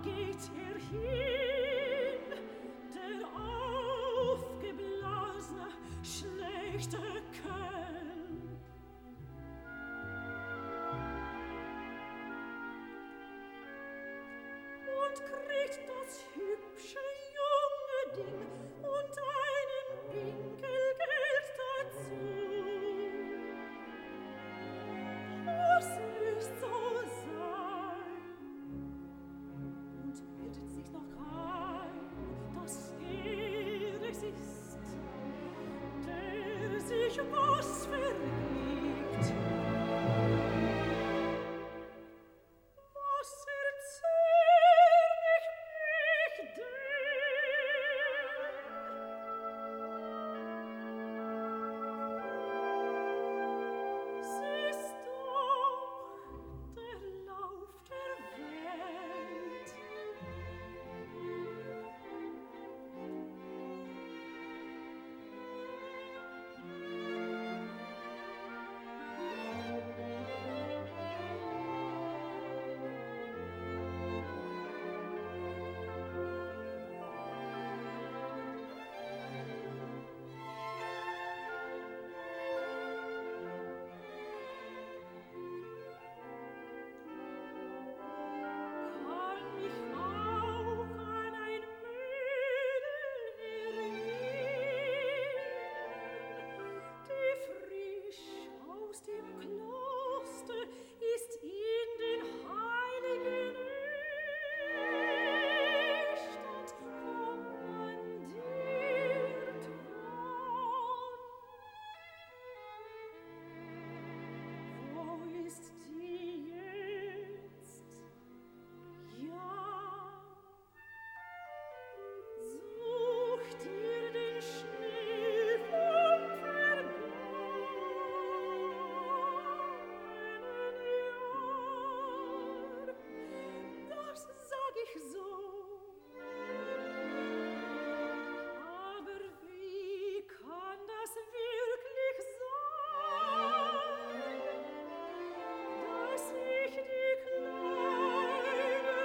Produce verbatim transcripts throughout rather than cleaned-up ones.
geht er hin, der aufgeblasene, schlechte Kerl. Und kriegt das hübsche junge Ding und einen Winkel Geld dazu. Das ist so sein und bildet sich noch ein, dass er es ist, der sich was vergibt. Was erzähl ich mich denn? Siehst doch der Lauf der Welt. Kann ich auch an ein Mädel erinnern, die frisch aus dem Kloster ist in den heiligen Stadt kommandiert worden. Wo ist die jetzt? Ja, such dir den Schnee vom vergangenen Jahr. Das sag ich so. Aber wie kann das wirklich sein, dass ich die kleine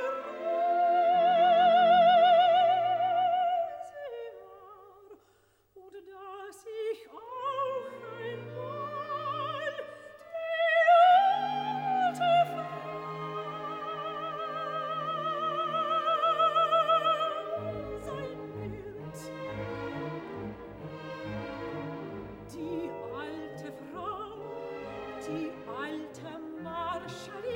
Rose war und dass ich auch einmal die alte Frau sein wird. Die alte Frau, die alte Marschallin,